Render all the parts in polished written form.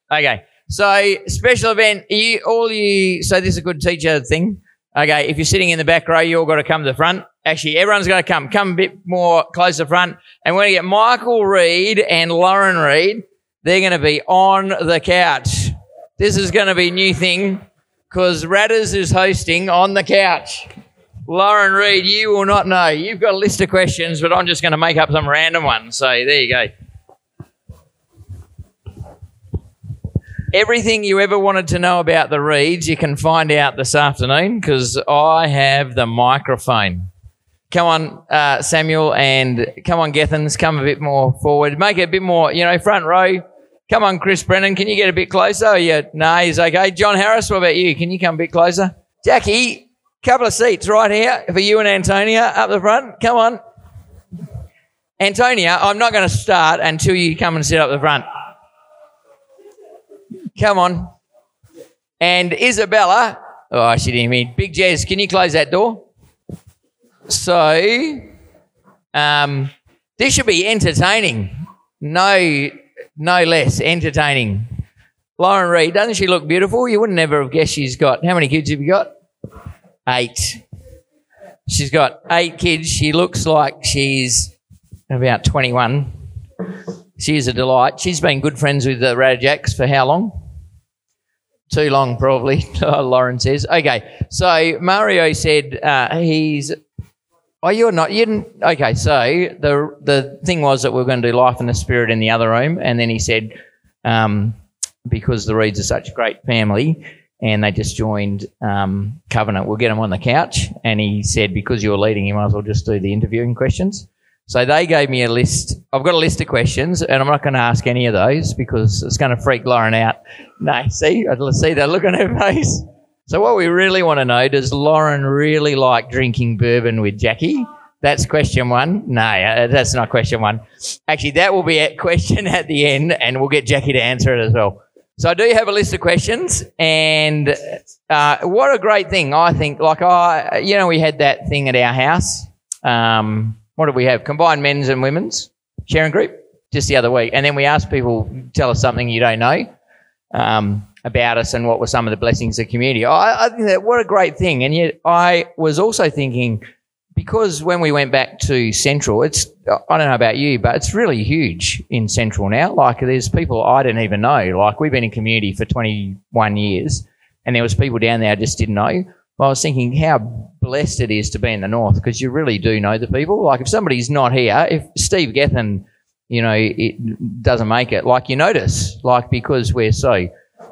Okay. So special event. So this is a good teacher thing. Okay. If you're sitting in the back row, you all got to come to the front. Actually, everyone's going to come a bit more close to the front. And we're going to get Michael Reid and Lauren Reid. They're going to be on the couch. This is going to be a new thing because Radders is hosting on the couch. Lauren Reid, you will not know. You've got a list of questions, but I'm just going to make up some random ones. So there you go. Everything you ever wanted to know about the Reids, you can find out this afternoon because I have the microphone. Come on, Samuel, and come on, Gethens, come a bit more forward. Make it a bit more, front row. Come on, Chris Brennan, can you get a bit closer? No, he's okay. John Harris, what about you? Can you come a bit closer? Jackie, couple of seats right here for you and Antonia up the front. Come on. Antonia, I'm not going to start until you come and sit up the front. Come on. And Isabella, she didn't mean. Big Jez, can you close that door? So, this should be entertaining. No less entertaining. Lauren Reid, doesn't she look beautiful? You wouldn't never have guessed she's got, how many kids have you got? 8. She's got 8 kids. She looks like she's about 21. She is a delight. She's been good friends with the Radajacks for how long? Too long, probably, Lauren says. Okay, so Mario said he's... Oh, you're not... You didn't... Okay, so the thing was that we were going to do Life in the Spirit in the other room, and then he said, because the Reids are such a great family, and they just joined Covenant, we'll get them on the couch, and he said, because you're leading, you might as well just do the interviewing questions. So they gave me a list. I've got a list of questions, and I'm not going to ask any of those because it's going to freak Lauren out. No, see that look on her face. So what we really want to know, does Lauren really like drinking bourbon with Jackie? That's question 1. No, that's not question 1. Actually, that will be a question at the end, and we'll get Jackie to answer it as well. So I do have a list of questions, and what a great thing, I think. Like, we had that thing at our house. What did we have? Combined men's and women's sharing group just the other week. And then we asked people, tell us something you don't know about us and what were some of the blessings of the community. I think that what a great thing. And yet I was also thinking, because when we went back to Central, I don't know about you, but it's really huge in Central now. Like, there's people I didn't even know. Like, we've been in community for 21 years and there was people down there I just didn't know. Well, I was thinking how blessed it is to be in the north because you really do know the people. Like, if somebody's not here, if Steve Gethin, it doesn't make it, like, you notice, like, because we're so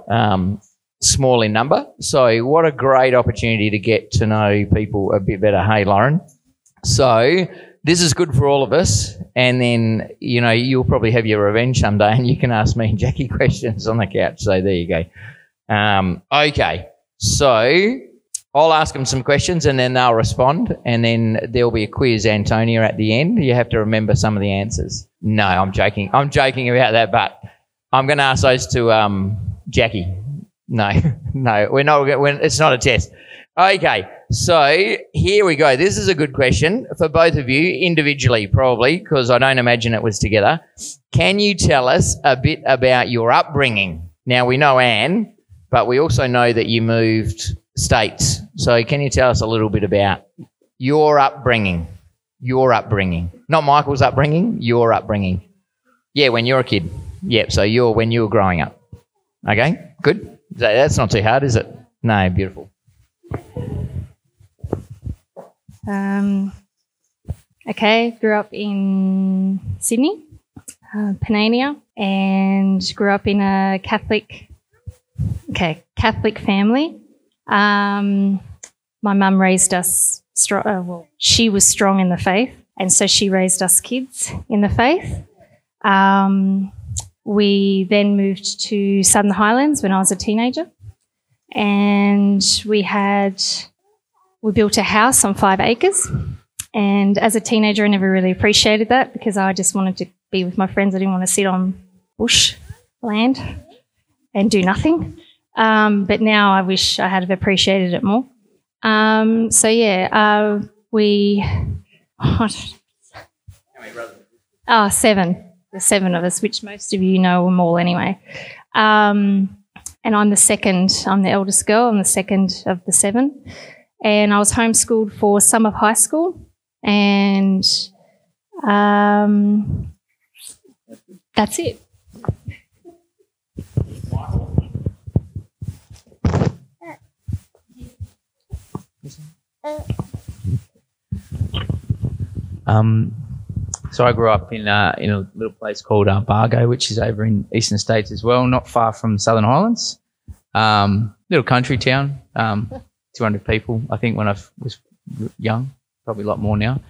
small in number. So what a great opportunity to get to know people a bit better. Hey, Lauren. So this is good for all of us. And then, you'll probably have your revenge someday and you can ask me and Jackie questions on the couch. So there you go. Okay. So I'll ask them some questions and then they'll respond, and then there'll be a quiz, Antonia, at the end. You have to remember some of the answers. No, I'm joking. I'm joking about that, but I'm going to ask those to Jackie. No, we're not. It's not a test. Okay, so here we go. This is a good question for both of you individually, probably, because I don't imagine it was together. Can you tell us a bit about your upbringing? Now, we know Anne, but we also know that you moved states. So can you tell us a little bit about your upbringing? Your upbringing. Not Michael's upbringing, your upbringing. Yeah, when you're a kid. Yep, so when you were growing up. Okay, good. That's not too hard, is it? No, beautiful. Okay, grew up in Sydney, Panania, and grew up in a Catholic family. My mum raised us strong. She was strong in the faith, and so she raised us kids in the faith. We then moved to Southern Highlands when I was a teenager, and we built a house on 5 acres. And as a teenager, I never really appreciated that because I just wanted to be with my friends. I didn't want to sit on bush land and do nothing. But now I wish I had appreciated it more. We... How many brothers? 7. There's 7 of us, which most of you know them all anyway. And I'm the second. I'm the eldest girl. I'm the second of the 7. And I was homeschooled for some of high school. And that's it. So I grew up in a little place called Bargo, which is over in Eastern States as well, not far from Southern Highlands. Little country town, 200 people, I think, when I was young, probably a lot more now.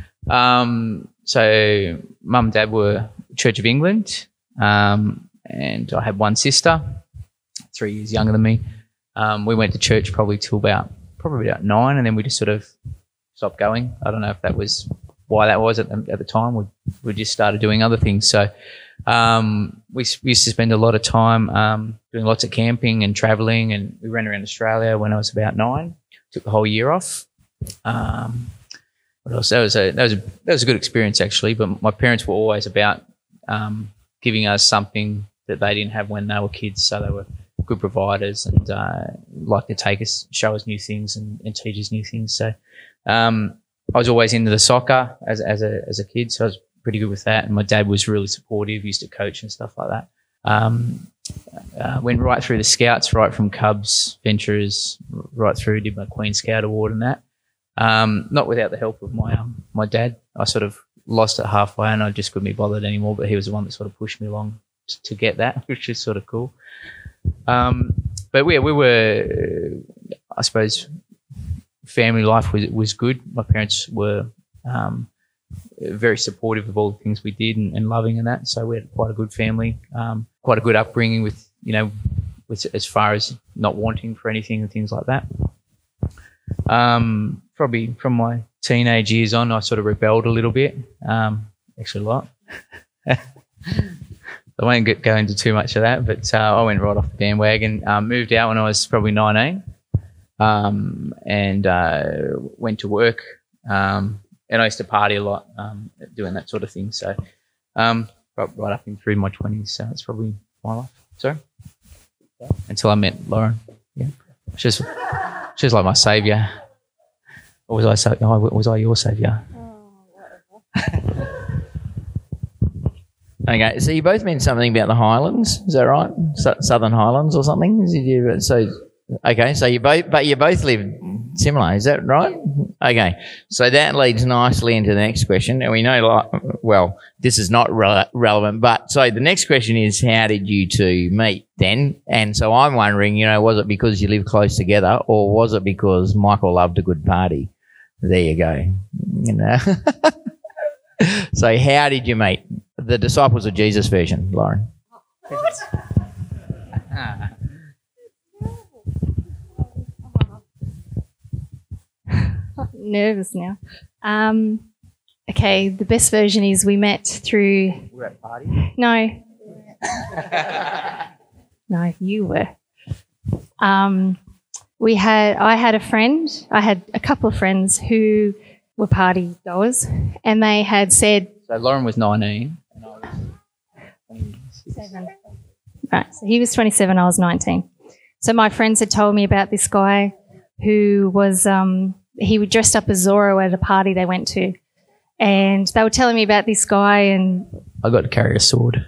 So mum and dad were Church of England, and I had one sister, 3 years younger than me. We went to church probably about 9, and then we just sort of stopped going. I don't know if that was why that was at the time. We just started doing other things. So we used to spend a lot of time doing lots of camping and travelling, and we ran around Australia when I was about 9. Took the whole year off. What else? That was a good experience actually. But my parents were always about giving us something that they didn't have when they were kids. So they were good providers and like to take us, show us new things and teach us new things. So I was always into the soccer as a kid, so I was pretty good with that. And my dad was really supportive, used to coach and stuff like that. Went right through the Scouts, right from Cubs, Venturers, right through, did my Queen Scout Award and that. Not without the help of my dad. I sort of lost it halfway and I just couldn't be bothered anymore, but he was the one that sort of pushed me along to get that, which is sort of cool. But we were, I suppose, family life was good. My parents were very supportive of all the things we did and loving and that. So we had quite a good family, quite a good upbringing with as far as not wanting for anything and things like that. Probably from my teenage years on, I sort of rebelled a little bit, actually a lot. I won't go into too much of that, but I went right off the bandwagon. Moved out when I was probably 19. And went to work, and I used to party a lot, doing that sort of thing. So right up in through my 20s, so that's probably my life. Sorry? Until I met Lauren. Yeah, she's like my saviour. Or was I your saviour? Okay, so you both meant something about the Highlands, is that right? Southern Highlands or something? Okay, so you both live similar, is that right? Okay, so that leads nicely into the next question, and we know, well, this is not relevant, but so the next question is, how did you two meet then? And so I'm wondering, was it because you live close together, or was it because Michael loved a good party? There you go. So how did you meet? The Disciples of Jesus version, Lauren. What? Nervous now. Okay, the best version is we met through... We're at a party? No. No, you were. I had a couple of friends who were party goers, and they had said... So Lauren was 19 and I was 27. Right, so he was 27, I was 19. So my friends had told me about this guy who was... he would dressed up as Zorro at a party they went to, and they were telling me about this guy, and I got to carry a sword.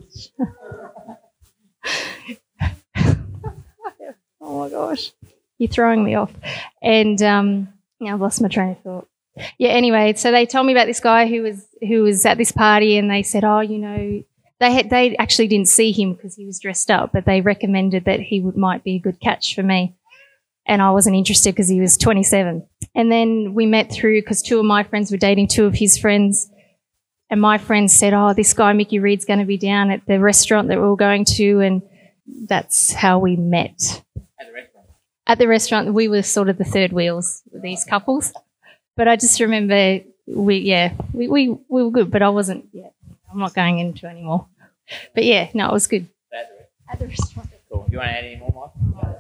Oh my gosh, you're throwing me off. And now I've lost my train of thought. Yeah, anyway, so they told me about this guy who was at this party, and they said, they actually didn't see him because he was dressed up, but they recommended that he might be a good catch for me. And I wasn't interested because he was 27. And then we met through, because 2 of my friends were dating 2 of his friends. And my friends said, this guy, Mickey Reed's going to be down at the restaurant that we're all going to. And that's how we met. At the restaurant? At the restaurant. We were sort of the third wheels with these couples. But I just remember we were good, but I wasn't yet. I'm not going into it anymore. But yeah, no, it was good. At the restaurant. Cool. Do you want to add any more, Mike?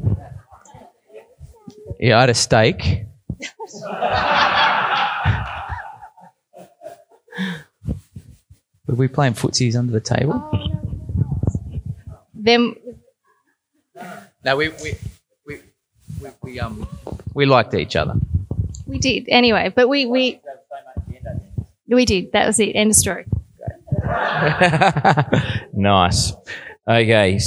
Yeah, I had a steak. Were we playing footsies under the table? Oh, no. then No, we liked each other. we did anyway. But we did. That was it. End of story. Nice. Okay,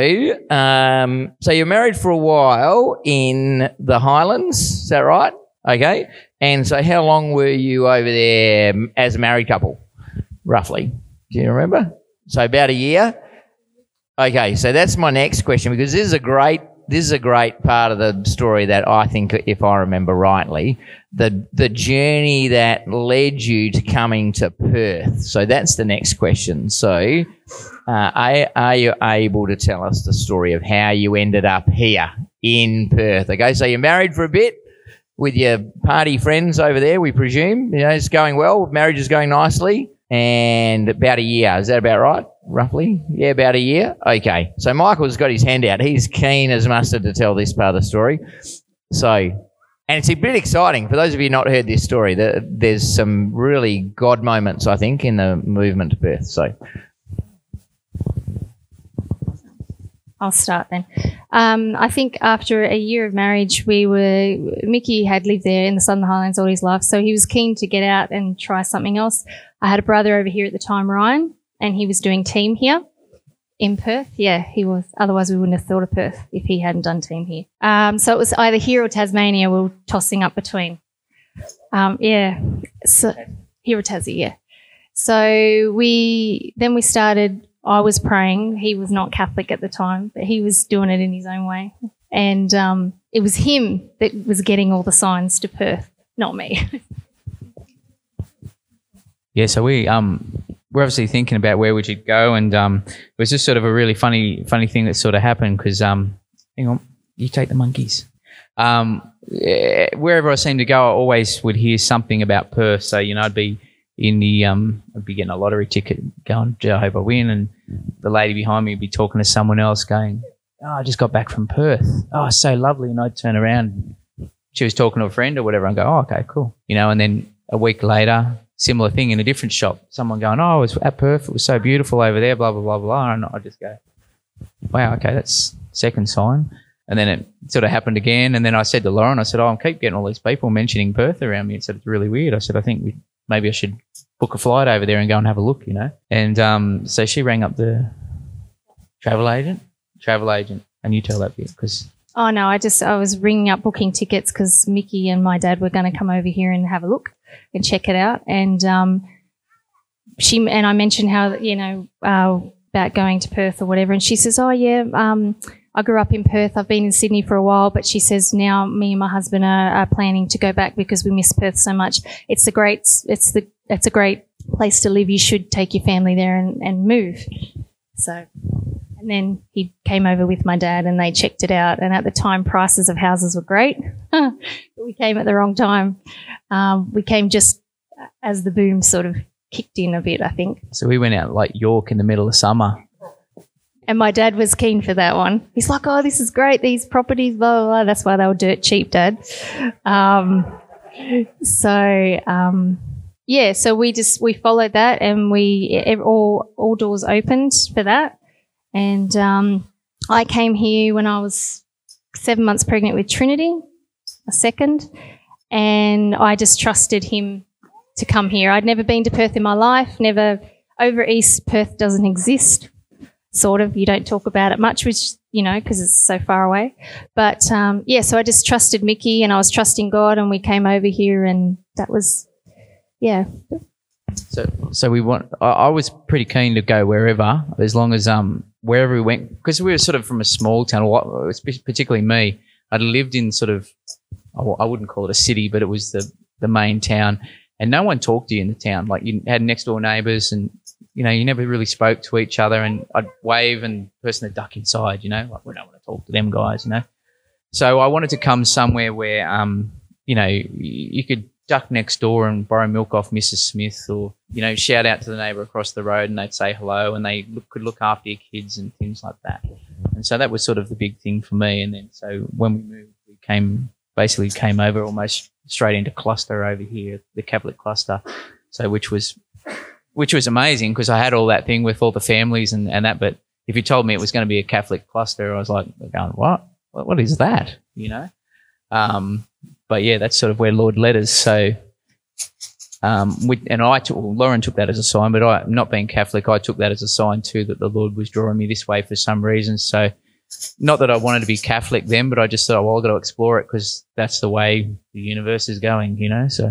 so you're married for a while in the Highlands, is that right? Okay, and so how long were you over there as a married couple, roughly? Do you remember? So about a year? Okay, so that's my next question, because this is a great part of the story that I think, if I remember rightly, the journey that led you to coming to Perth. So that's the next question. So are you able to tell us the story of how you ended up here in Perth? Okay, so you're married for a bit with your party friends over there, we presume. You know, it's going well. Marriage is going nicely. And about a year. Is that about right, roughly? Yeah, about a year. Okay. So Michael's got his hand out. He's keen as mustard to tell this part of the story. So, and it's a bit exciting. For those of you not heard this story, there's some really God moments, I think, in the movement to Perth. So, I'll start then. I think after a year of marriage, Mickey had lived there in the Southern Highlands all his life, so he was keen to get out and try something else. I had a brother over here at the time, Ryan, and he was doing team here in Perth. Yeah, he was. Otherwise, we wouldn't have thought of Perth if he hadn't done team here. So it was either here or Tasmania. We were tossing up between. Yeah, so here or Tassie, yeah. So we started. I was praying. He was not Catholic at the time, but he was doing it in his own way. And it was him that was getting all the signs to Perth, not me. Yeah, so we're obviously thinking about where we should go, and it was just sort of a really funny thing that sort of happened because, hang on, you take the monkeys. Wherever I seemed to go, I always would hear something about Perth. So, you know, I'd be getting a lottery ticket going, gee, I hope I win. And the lady behind me would be talking to someone else going, oh, I just got back from Perth. Oh, it's so lovely. And I'd turn around. She was talking to a friend or whatever and go, oh, okay, cool. You know, and then a week later, similar thing in a different shop. Someone going, oh, I was at Perth. It was so beautiful over there, blah, blah, blah, blah. And I just go, wow, okay, that's second sign. And then it sort of happened again. And then I said to Lauren, I said, oh, I keep getting all these people mentioning Perth around me. I said, it's really weird. I said, I think maybe I should book a flight over there and go and have a look, you know. And so she rang up the travel agent, and you tell that bit because. Oh no, I was ringing up booking tickets because Mickey and my dad were going to come over here and have a look and check it out. And I mentioned how, you know, about going to Perth or whatever, and she says, oh yeah, I grew up in Perth. I've been in Sydney for a while, but she says now me and my husband are planning to go back because we miss Perth so much. It's a great place to live. You should take your family there and move. So, and then he came over with my dad and they checked it out. And at the time, prices of houses were great. But we came at the wrong time. We came just as the boom sort of kicked in a bit, I think. So we went out like York in the middle of summer. And my dad was keen for that one. He's like, oh, this is great, these properties, blah, blah, blah. That's why they were dirt cheap, Dad. So we followed that and all doors opened for that. And I came here when I was 7 months pregnant with Trinity, a second, and I just trusted him to come here. I'd never been to Perth in my life, never over east. Perth doesn't exist. Sort of, you don't talk about it much, which, you know, because it's so far away. But, so I just trusted Mickey and I was trusting God and we came over here and that was, yeah. So I was pretty keen to go wherever, as long as wherever we went, because we were sort of from a small town, particularly me. I'd lived in sort of, I wouldn't call it a city, but it was the main town. And no one talked to you in the town. Like you had next door neighbours and, you know, you never really spoke to each other, and I'd wave and the person would duck inside, you know, like we don't want to talk to them guys, you know. So I wanted to come somewhere where, you know, you could duck next door and borrow milk off Mrs. Smith, or, you know, shout out to the neighbour across the road and they'd say hello and they could look after your kids and things like that. And so that was sort of the big thing for me. And then so when we moved, we came over almost straight into cluster over here, the Catholic cluster, so which was amazing because I had all that thing with all the families and that, but if you told me it was going to be a Catholic cluster, I was like, going, what? What is that? You know? But yeah, that's sort of where Lord led us. So, Lauren took that as a sign, but I, not being Catholic, I took that as a sign too that the Lord was drawing me this way for some reason. So, not that I wanted to be Catholic then, but I just thought, well, I've got to explore it because that's the way the universe is going, you know. So,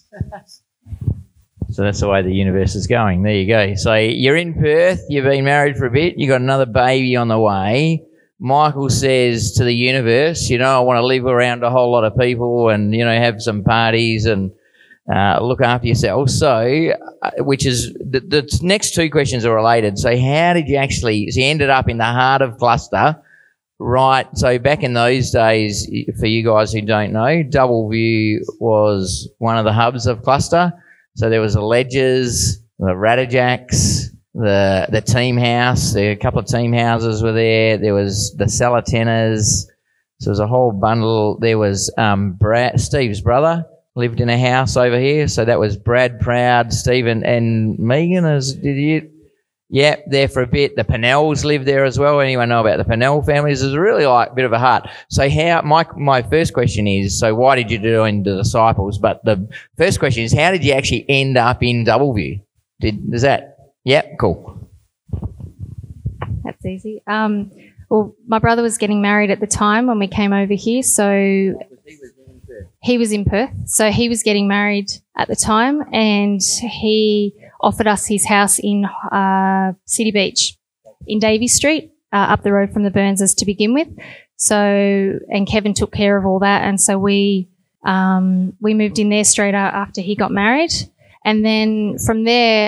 So that's the way the universe is going. There you go. So you're in Perth. You've been married for a bit. You got another baby on the way. Michael says to the universe, you know, I want to live around a whole lot of people and, you know, have some parties and look after yourself. So, which is the next two questions are related. So how did you actually, so you ended up in the heart of Cluster, right? So back in those days, for you guys who don't know, Doubleview was one of the hubs of Cluster. So there was the Ledgers, the Radajacks, the team house. A couple of team houses were there. There was the Salatenas. So there was a whole bundle. There was Steve's brother lived in a house over here. So that was Brad Proud, Steve and Megan. Yeah, there for a bit. The Pennells lived there as well. Anyone know about the Pennell families? It was really like a bit of a heart. So how, my first question is, so why did you join the Disciples? But the first question is, how did you actually end up in Doubleview? Cool. That's easy. Well, my brother was getting married at the time when we came over here, so he was in Perth. So he was getting married at the time, and he offered us his house in City Beach in Davey Street, up the road from the Burnses to begin with. So, and Kevin took care of all that, and so we moved in there straight after he got married, and then from there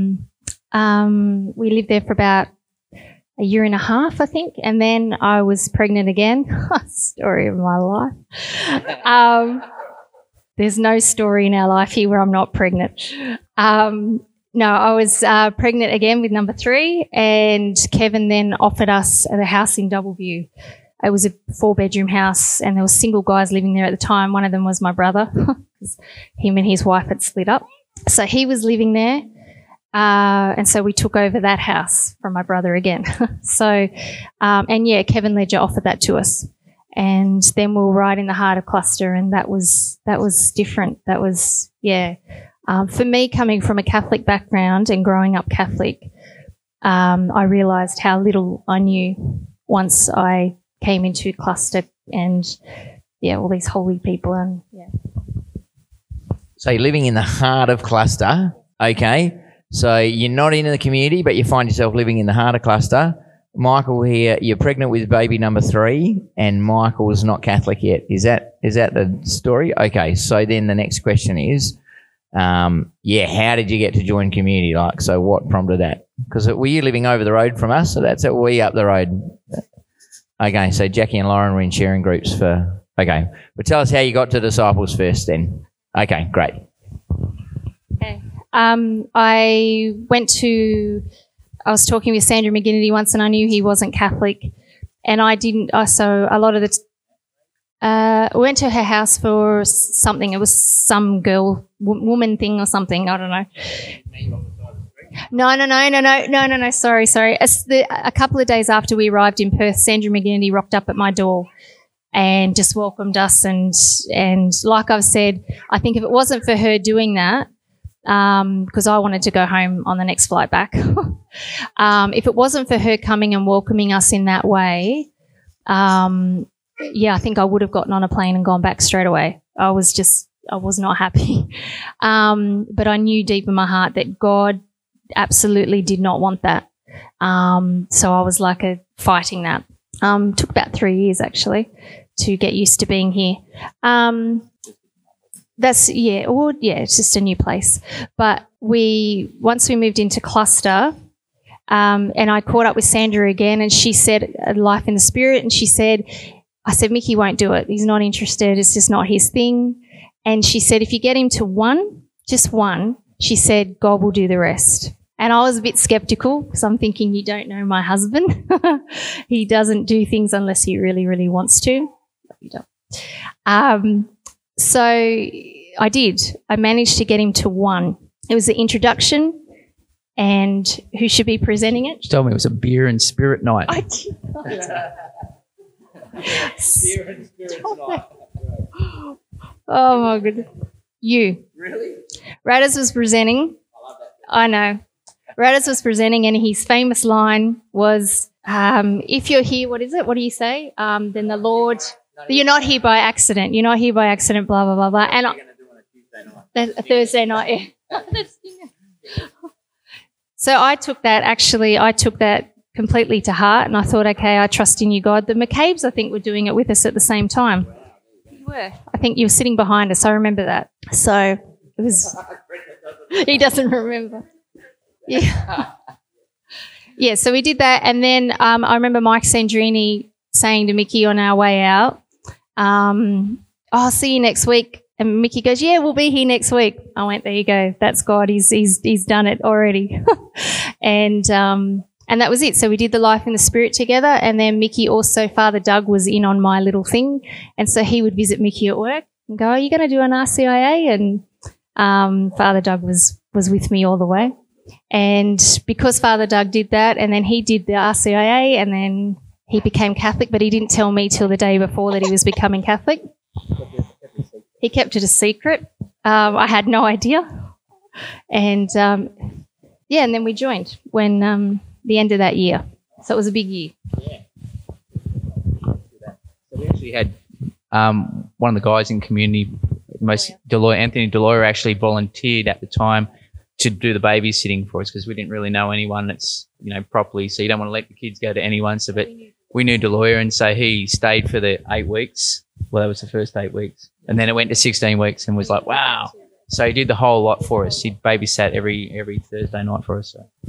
we lived there for about a year and a half, I think, and then I was pregnant again. Story of my life. There's no story in our life here where I'm not pregnant. No, I was pregnant again with number 3, and Kevin then offered us the house in Doubleview. It was a 4-bedroom house, and there were single guys living there at the time. One of them was my brother, because him and his wife had split up. So he was living there, and so we took over that house from my brother again. So, and yeah, Kevin Ledger offered that to us. And then we were right in the heart of Cluster, and that was different. That was, yeah. For me, coming from a Catholic background and growing up Catholic, I realised how little I knew once I came into Cluster and, yeah, all these holy people and, yeah. So you're living in the heart of Cluster, okay. So you're not in the community, but you find yourself living in the heart of Cluster. Michael here, you're pregnant with baby number 3, and Michael's not Catholic yet. Is that the story? Okay, so then the next question is, how did you get to join community? Like, so what prompted that? Because were you living over the road from us? So that's it, we up the road. Okay, so Jackie and Lauren were in sharing groups for, okay. But tell us how you got to Disciples first then. Okay, great. Okay. I was talking with Sandra McGinnity once, and I knew he wasn't Catholic, and I didn't. So a lot of the went to her house for something. It was some woman thing or something. I don't know. No. Sorry. A couple of days after we arrived in Perth, Sandra McGinnity rocked up at my door and just welcomed us. And like I've said, I think if it wasn't for her doing that, because I wanted to go home on the next flight back. If it wasn't for her coming and welcoming us in that way, I think I would have gotten on a plane and gone back straight away. I was not happy. But I knew deep in my heart that God absolutely did not want that. So I was like fighting that. Took about 3 years actually to get used to being here. It's just a new place. But once we moved into Cluster, and I caught up with Sandra again, and she said Life in the Spirit, and I said, Mickey won't do it. He's not interested. It's just not his thing. And she said, if you get him to just one, she said, God will do the rest. And I was a bit skeptical because I'm thinking, you don't know my husband. He doesn't do things unless he really, really wants to. You don't. So I did. I managed to get him to one. It was the introduction, and who should be presenting it. She told me it was a beer and spirit night. I did not. Beer and spirits night. Oh my goodness. You. Really? Radders was presenting. I love that. I know. Radders was presenting, and his famous line was, if you're here, what is it? What do you say? Then the Lord, you're not here by accident. You're not here by accident, blah, blah, blah, blah. And What are you going to do on a Tuesday night? a Thursday night, yeah. So I took that completely to heart, and I thought, okay, I trust in you, God. The McCabe's, I think, were doing it with us at the same time. You were. I think you were sitting behind us. I remember that. So it was. He doesn't remember. Yeah. Yeah. So we did that, and then I remember Mike Sandrini saying to Mickey on our way out, "I'll see you next week." And Mickey goes, "Yeah, we'll be here next week." I went, "There you go. That's God. He's done it already." And that was it. So we did the Life in the Spirit together. And then Mickey also, Father Doug was in on my little thing. And so he would visit Mickey at work and go, "Are you going to do an RCIA?" And Father Doug was with me all the way. And because Father Doug did that, and then he did the RCIA, and then he became Catholic, but he didn't tell me till the day before that he was becoming Catholic. He kept it a secret. I had no idea. And, and then we joined when the end of that year. So it was a big year. Yeah. So we actually had one of the guys in community, Anthony Deloyer, actually volunteered at the time to do the babysitting for us because we didn't really know anyone that's, properly. So you don't want to let the kids go to anyone. So, but we knew Deloyer, and so he stayed for the 8 weeks. Well, that was the first 8 weeks. And then it went to 16 weeks and was like, wow. So he did the whole lot for us. He babysat every Thursday night for us. So.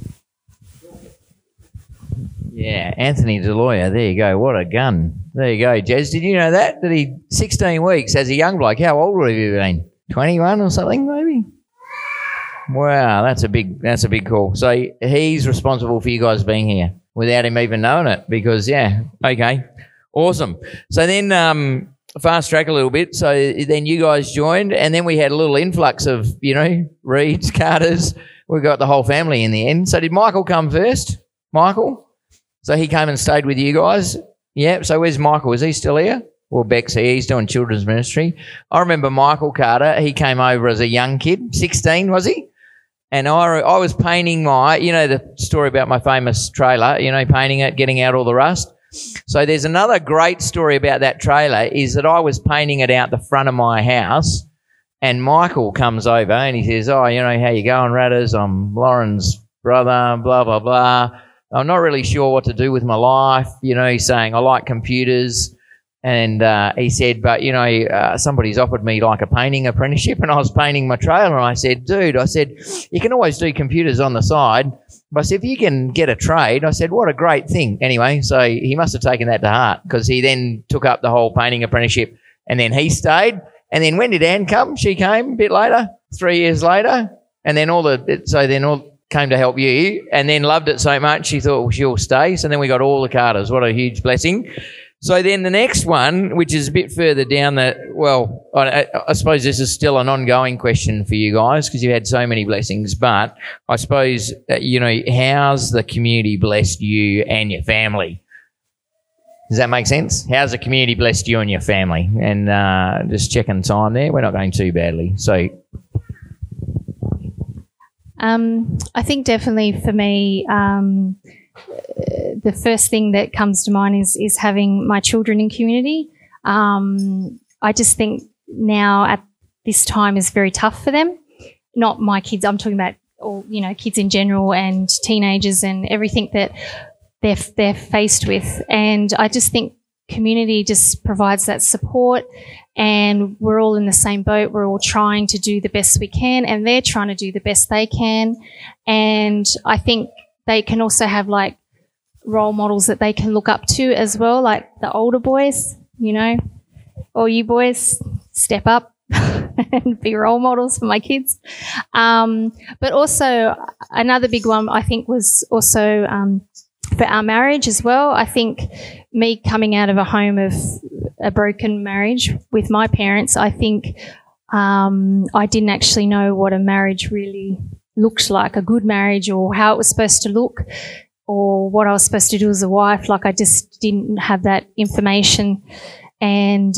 Yeah, Anthony Deloyer. There you go. What a gun. There you go, Jez. Did you know that? That he 16 weeks as a young bloke. How old would he have been? 21 or something, maybe? Wow, that's a big call. So he's responsible for you guys being here without him even knowing it because, yeah, okay. Awesome. So then fast track a little bit. So then you guys joined, and then we had a little influx of, Reeds, Carters. We got the whole family in the end. So did Michael come first? Michael? So he came and stayed with you guys? Yeah. So where's Michael? Is he still here? Well, Beck's here. He's doing children's ministry. I remember Michael Carter. He came over as a young kid, 16, was he? And I was painting the story about my famous trailer, painting it, getting out all the rust. So there's another great story about that trailer is that I was painting it out the front of my house, and Michael comes over and he says, "Oh, how you going, Radders? I'm Lauren's brother, blah, blah, blah. I'm not really sure what to do with my life." He's saying, "I like computers." And he said, "But, somebody's offered me like a painting apprenticeship," and I was painting my trailer. And I said, "Dude," I said, "you can always do computers on the side." But I said, "If you can get a trade," I said, "what a great thing." Anyway, so he must have taken that to heart because he then took up the whole painting apprenticeship, and then he stayed. And then when did Anne come? She came a bit later, 3 years later. And then all came to help you, and then loved it so much she thought, well, she'll stay. So then we got all the Carters. What a huge blessing. So then the next one, which is a bit further down I suppose this is still an ongoing question for you guys because you had so many blessings, but I suppose, how's the community blessed you and your family? Does that make sense? How's the community blessed you and your family? And just checking time there. We're not going too badly. So I think definitely for me, the first thing that comes to mind is having my children in community. I just think now at this time is very tough for them. Not my kids, I'm talking about all, kids in general and teenagers and everything that they're faced with. And I just think community just provides that support, and we're all in the same boat. We're all trying to do the best we can, and they're trying to do the best they can. And I think they can also have role models that they can look up to as well, like the older boys, all you boys step up and be role models for my kids. But also another big one I think was also for our marriage as well. I think me coming out of a home of a broken marriage with my parents, I think I didn't actually know what a marriage really looked like a good marriage or how it was supposed to look or what I was supposed to do as a wife. Like I just didn't have that information. And,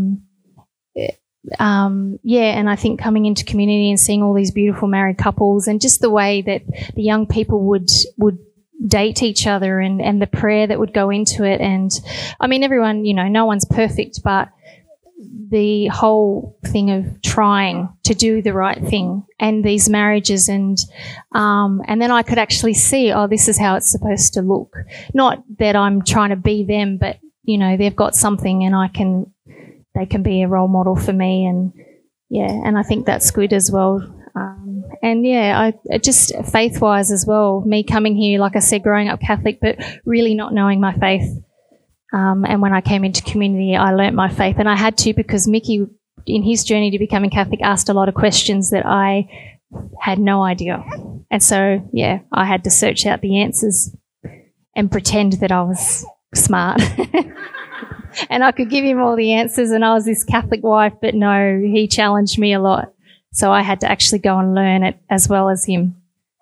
and I think coming into community and seeing all these beautiful married couples and just the way that the young people would date each other and the prayer that would go into it. And I mean, everyone, no one's perfect, but the whole thing of trying to do the right thing and these marriages and then I could actually see, this is how it's supposed to look. Not that I'm trying to be them, but, they've got something and they can be a role model for me and I think that's good as well. I just faith-wise as well, me coming here, like I said, growing up Catholic, but really not knowing my faith. And when I came into community, I learnt my faith. And I had to because Mickey, in his journey to becoming Catholic, asked a lot of questions that I had no idea. And so, I had to search out the answers and pretend that I was smart. And I could give him all the answers and I was this Catholic wife, but no, he challenged me a lot. So I had to actually go and learn it as well as him.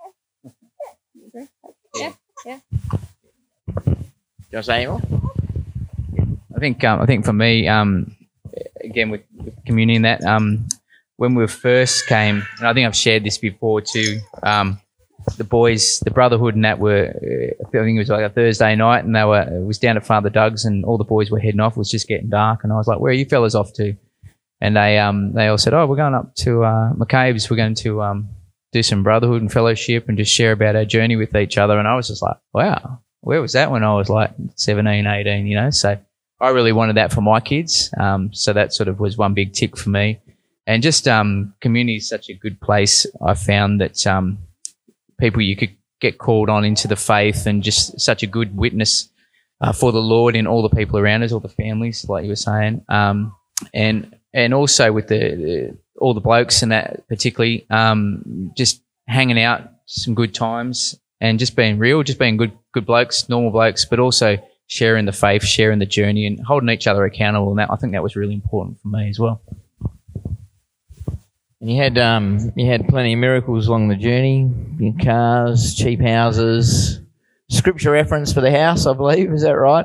Yeah. Do you want to say any more? I think for me, again with community and that, when we first came, and I think I've shared this before too, the boys, the brotherhood and that were, I think it was like a Thursday night and it was down at Father Doug's and all the boys were heading off. It was just getting dark and I was like, where are you fellas off to? And they all said, we're going up to McCabe's. We're going to do some brotherhood and fellowship and just share about our journey with each other. And I was just like, wow, where was that when I was like 17, 18, So I really wanted that for my kids. So that sort of was one big tick for me. And just community is such a good place. I found that people you could get called on into the faith and just such a good witness for the Lord in all the people around us, all the families, like you were saying. And also with all the blokes and that particularly, just hanging out, some good times and just being real, just being good blokes, normal blokes, but also sharing the faith, sharing the journey and holding each other accountable. And I think that was really important for me as well. And you had plenty of miracles along the journey, your cars, cheap houses, scripture reference for the house, I believe. Is that right?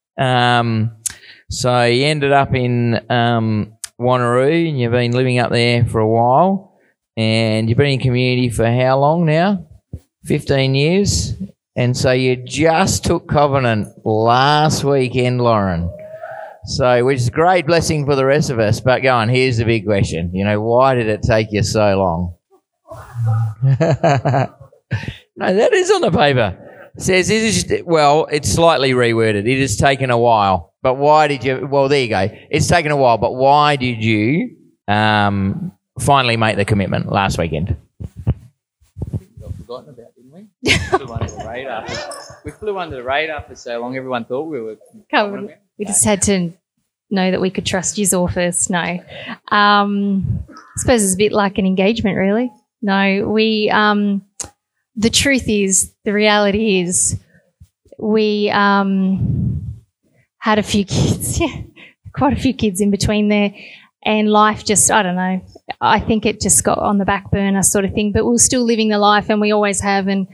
So you ended up in Wanneroo and you've been living up there for a while and you've been in community for how long now? 15 years. And so you just took Covenant last weekend, Lauren. So, which is a great blessing for the rest of us. But go on, here's the big question. Why did it take you so long? No, that is on the paper. It says, it's slightly reworded. It has taken a while. But why did you, there you go. It's taken a while, but why did you finally make the commitment last weekend? We got forgotten about, didn't we? We flew under the radar. We flew under the radar for so long, everyone thought we were covered. We just had to know that we could trust you all first. No. I suppose it's a bit like an engagement, really. No, we, the truth is, the reality is, we had a few kids, quite a few kids in between there, and life just, I don't know, I think it just got on the back burner sort of thing, but we were still living the life and we always have, and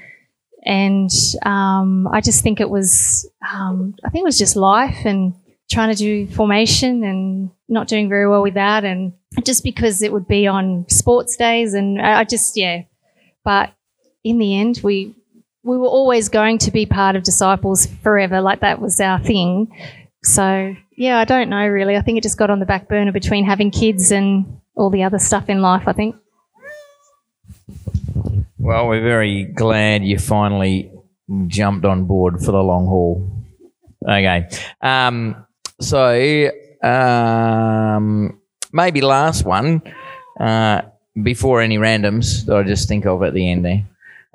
I just think it was, just life and trying to do formation and not doing very well with that, and just because it would be on sports days and but in the end we were always going to be part of Disciples forever, like that was our thing. So I don't know really, I think it just got on the back burner between having kids and all the other stuff in life, I think. Well, we're very glad you finally jumped on board for the long haul. Okay. Maybe last one, before any randoms that I just think of at the end there.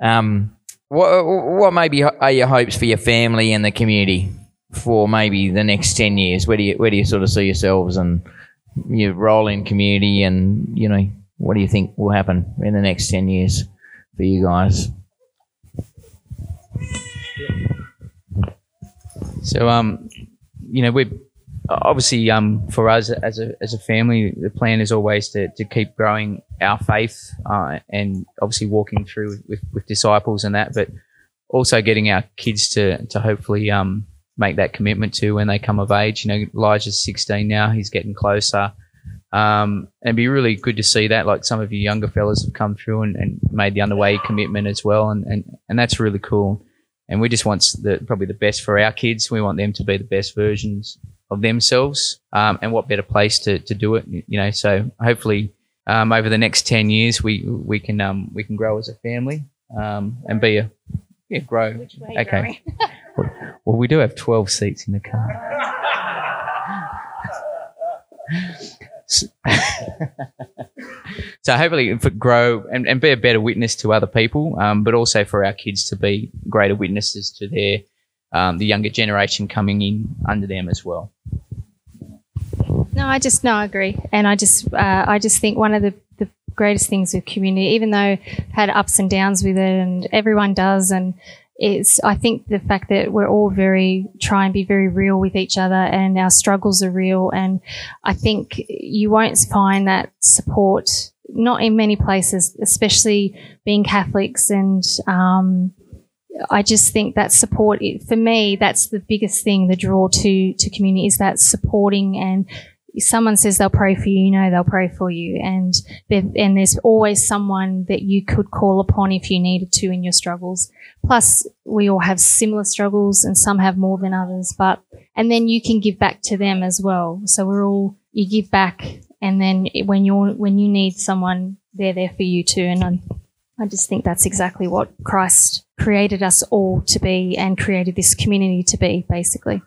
What maybe are your hopes for your family and the community for maybe the next 10 years? Where do you sort of see yourselves and your role in community, and what do you think will happen in the next 10 years for you guys? So we're obviously, for us as a family, the plan is always to keep growing our faith and obviously walking through with disciples and that, but also getting our kids to hopefully make that commitment to when they come of age. Elijah's 16 now; he's getting closer. And it'd be really good to see that, like some of you younger fellas have come through and made the underway commitment as well, and that's really cool. And we just want probably the best for our kids. We want them to be the best versions of themselves, and what better place to do it, So hopefully, over the next 10 years, we can grow as a family, and grow. Which way, okay. Well, we do have 12 seats in the car. So hopefully grow and be a better witness to other people, but also for our kids to be greater witnesses to their the younger generation coming in under them as well. No, I agree, and I just think one of the greatest things with community, even though I've had ups and downs with it, and everyone does, and I think the fact that we're all try and be very real with each other, and our struggles are real, and I think you won't find that support not in many places, especially being Catholics, and I just think that support, for me, that's the biggest thing, the draw to community, is that supporting. And if someone says they'll pray for you, they'll pray for you. And there's always someone that you could call upon if you needed to in your struggles. Plus, we all have similar struggles, and some have more than others. And then you can give back to them as well. So you give back, and then when you need someone, they're there for you too. And I just think that's exactly what Christ created us all to be, and created this community to be, basically.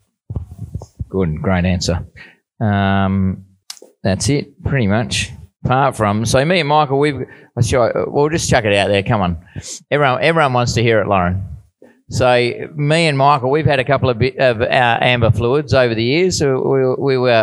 Good, great answer. That's it, pretty much. Apart from, so me and Michael, we'll just chuck it out there. Come on, everyone wants to hear it, Lauren. So me and Michael, we've had a couple of our amber fluids over the years. So we were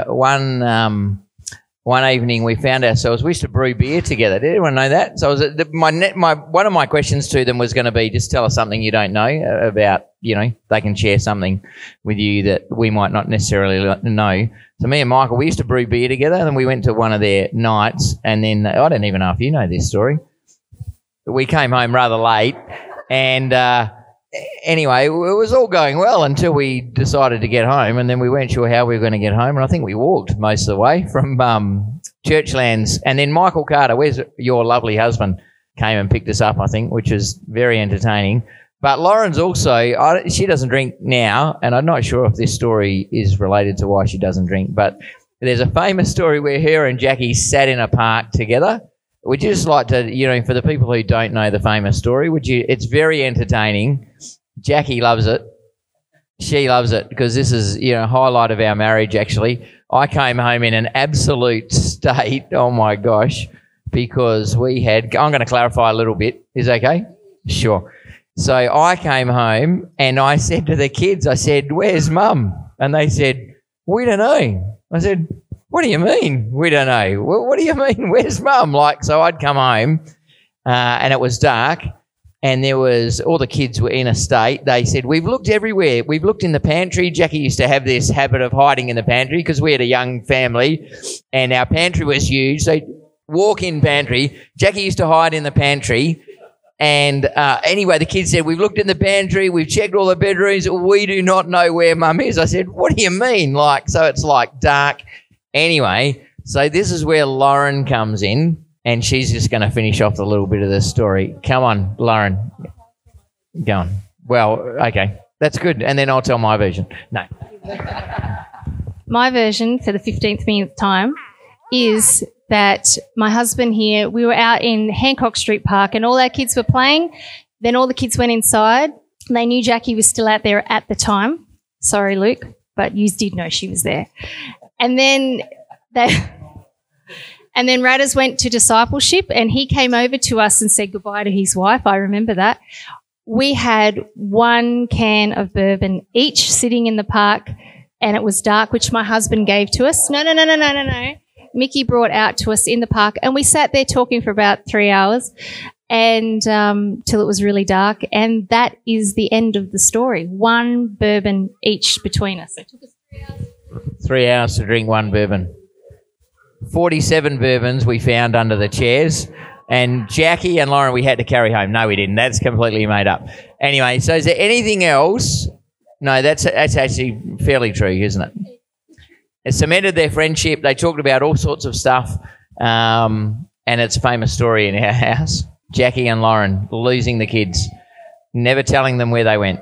one evening we found ourselves, we used to brew beer together. Did anyone know that? So one of my questions to them was going to be, just tell us something you don't know about, they can share something with you that we might not necessarily know. So me and Michael, we used to brew beer together, and then we went to one of their nights, and then, I don't even know if you know this story. We came home rather late, and anyway, it was all going well until we decided to get home, and then we weren't sure how we were going to get home, and I think we walked most of the way from Churchlands. And then Michael Carter, where's your lovely husband, came and picked us up, I think, which was very entertaining. But Lauren's also, she doesn't drink now, and I'm not sure if this story is related to why she doesn't drink, but there's a famous story where her and Jackie sat in a park together. Would you just like to, for the people who don't know the famous story, it's very entertaining. Jackie loves it. She loves it because this is, highlight of our marriage, actually. I came home in an absolute state, oh my gosh, because I'm going to clarify a little bit. Is that okay? Sure. So I came home and I said to the kids, I said, where's Mum? And they said, we don't know. I said, what do you mean? We don't know. Well, what do you mean? Where's Mum? So I'd come home and it was dark, and all the kids were in a state. They said, we've looked everywhere. We've looked in the pantry. Jackie used to have this habit of hiding in the pantry because we had a young family and our pantry was huge. So walk-in pantry. Jackie used to hide in the pantry. And anyway, the kids said, we've looked in the pantry, we've checked all the bedrooms, we do not know where Mum is. I said, what do you mean? So it's dark. Anyway, so this is where Lauren comes in, and she's just going to finish off a little bit of the story. Come on, Lauren. Go on. Well, okay, that's good. And then I'll tell my version. No. My version, for the 15th millionth time, is that my husband here, we were out in Hancock Street Park and all our kids were playing. Then all the kids went inside. They knew Jackie was still out there at the time. Sorry, Luke, but you did know she was there. And then Radders went to discipleship, and he came over to us and said goodbye to his wife. I remember that. We had one can of bourbon each sitting in the park, and it was dark, which my husband gave to us. No. Mickey brought out to us in the park, and we sat there talking for about 3 hours and till it was really dark, and that is the end of the story. One bourbon each between us. It took us 3 hours. 3 hours to drink one bourbon. 47 bourbons we found under the chairs. And Jackie and Lauren we had to carry home. No, we didn't. That's completely made up. Anyway, so is there anything else? No, that's actually fairly true, isn't it? It cemented their friendship. They talked about all sorts of stuff. And it's a famous story in our house. Jackie and Lauren losing the kids, never telling them where they went.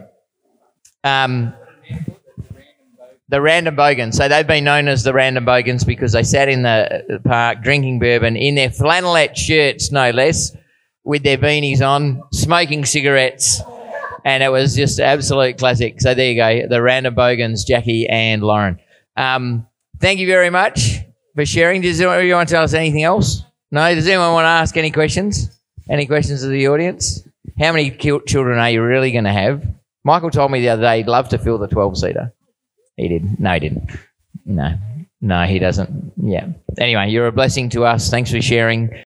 The Random Bogans. So they've been known as the Random Bogans because they sat in the park drinking bourbon in their flannelette shirts, no less, with their beanies on, smoking cigarettes, and it was just absolute classic. So there you go, the Random Bogans, Jackie and Lauren. Thank you very much for sharing. Does anyone want to tell us anything else? No? Does anyone want to ask any questions? Any questions of the audience? How many children are you really going to have? Michael told me the other day he'd love to fill the 12-seater. He did. No, he didn't. No, he doesn't. Yeah. Anyway, you're a blessing to us. Thanks for sharing.